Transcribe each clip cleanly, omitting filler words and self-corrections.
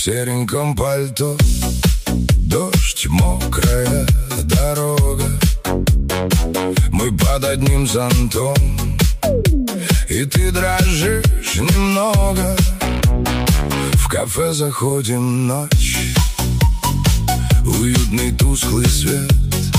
сереньком пальто, дождь, мокрая дорога. Мы под одним зонтом, и ты дрожишь немного. В кафе заходим, ночь, уютный тусклый свет.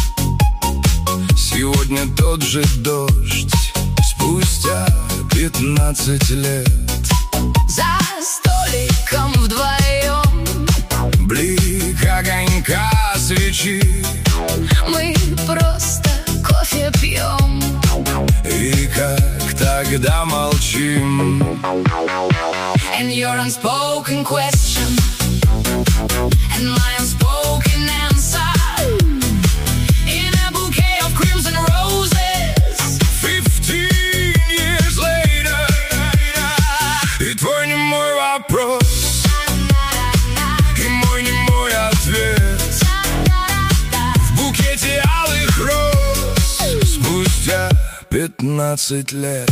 Сегодня тот же дождь, спустя 15 лет. За столиком вдвоем, блик огонька свечи, мы просто кофе пьем. И как тогда молчим. And your unspoken question, and my unspoken answer, in a bouquet of crimson roses. 15 years later. И твой немой вопрос, и мой немой ответ. В букете алых роз, спустя 15 лет.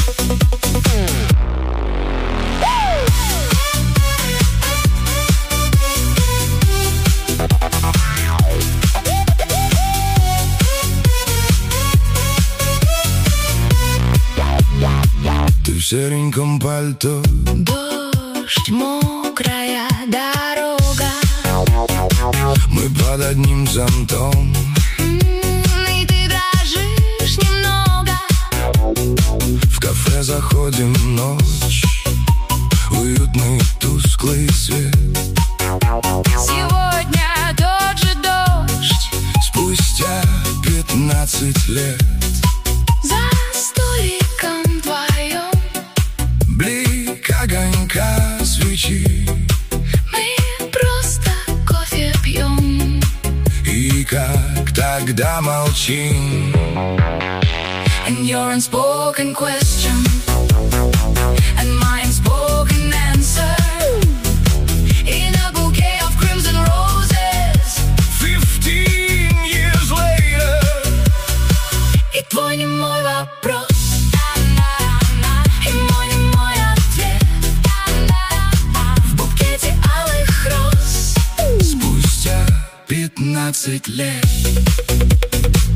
Ты в сереньком пальто, дождь, мокрая дорога. Мы под одним зонтом, и ты дрожишь немного. В кафе заходим, ночь, уютный тусклый свет. Сегодня тот же дождь, спустя 15 лет. за столиком вдвоем, блик огонька свечи, мы просто кофе пьем. и как тогда молчим. And your unspoken question, and my unspoken answer, in a bouquet of crimson roses. 15 years later. И твой немой вопрос, и мой немой ответ. В букете алых роз, спустя 15 лет.